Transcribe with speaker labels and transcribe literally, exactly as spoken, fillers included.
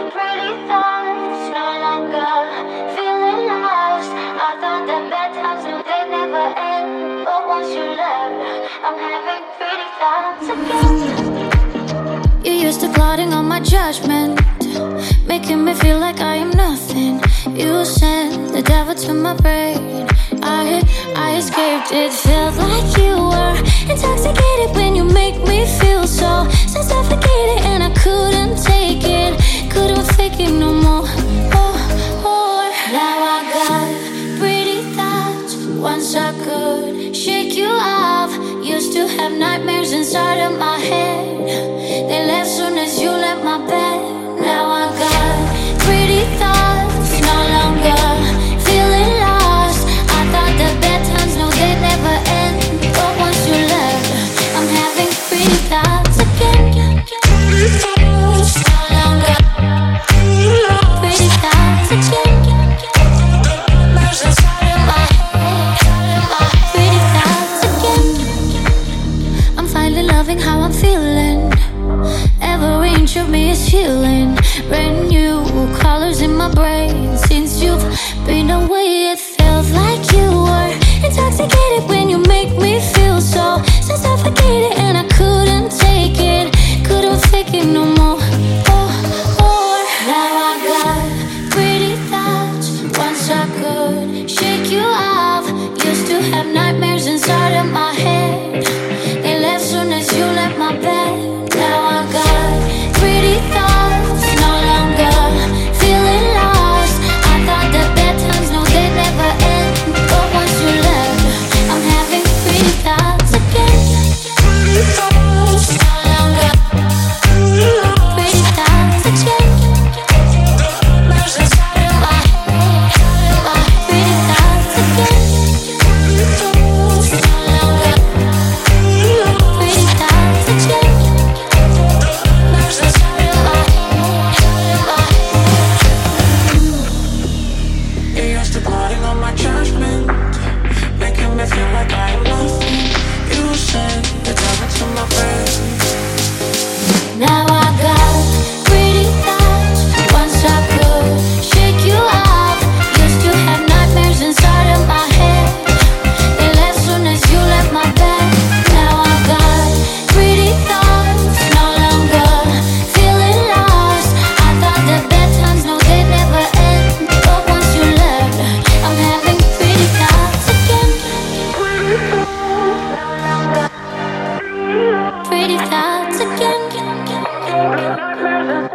Speaker 1: pretty thoughts, no longer feeling lost. I thought that bad times, no, they never end. But once you left, I'm having pretty thoughts again. You used to plotting on my judgment, making me feel like I am nothing. You sent the devil to my brain. I, I escaped, it felt like you were intoxicated when you make me feel so, so suffocated. And I couldn't take it, couldn't fake it no more. Oh, oh. Now I got pretty thoughts. Once I could shake you off. Used to have nightmares inside of my head. They left soon as you left my bed. Now I got pretty thoughts, no longer feeling lost. I thought the bad times, no, they never end. But once you left, I'm having pretty thoughts again. Pretty thoughts, no longer pretty thoughts again. Nightmares inside of my head. Pretty thoughts again. I'm finally loving how I'm feeling. Every inch of me is healing. Brand new colors in my brain. Since you've been away, it feels like you were intoxicated when you make me feel so, so suffocated. And I couldn't take it, couldn't fake it no more. Oh, oh. Now I got pretty thoughts. Once I could shake you off. Used to have nightmares inside of my head. They left soon as you left my bed. Now I got pretty thoughts, no longer feeling lost. I thought the bad times, no, they never end. But once you left, I'm having pretty thoughts again. Pretty thoughts, no longer pretty thoughts again. Nightmares inside of my head. Pretty thoughts again. Pretty thoughts, no longer pretty thoughts again.
Speaker 2: You used to plotting on my judgment, making me feel like I am nothing. You sent the devil to my bed.
Speaker 1: Now I got pretty thoughts. Once I could shake you off. Used to have nightmares inside of my head. They left soon as you left my bed. Now I got pretty thoughts, no longer feeling lost. I thought the bad times, no, they never end. But once you left, I'm having pretty thoughts again. Pretty thoughts, no longer pretty thoughts again.